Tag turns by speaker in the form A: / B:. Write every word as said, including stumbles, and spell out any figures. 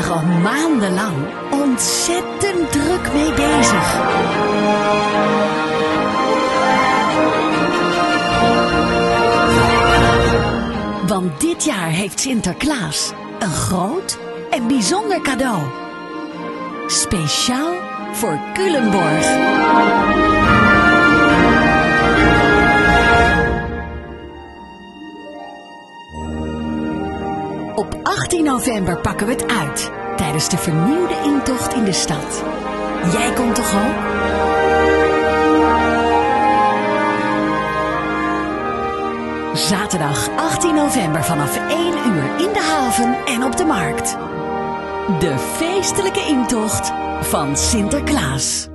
A: er al maandenlang ontzettend druk mee bezig. Want dit jaar heeft Sinterklaas een groot en bijzonder cadeau. Speciaal voor Culemborg. Op achttien november pakken we het uit tijdens de vernieuwde intocht in de stad. Jij komt toch ook? Zaterdag achttien november vanaf één uur in de haven en op de markt. De feestelijke intocht van Sinterklaas.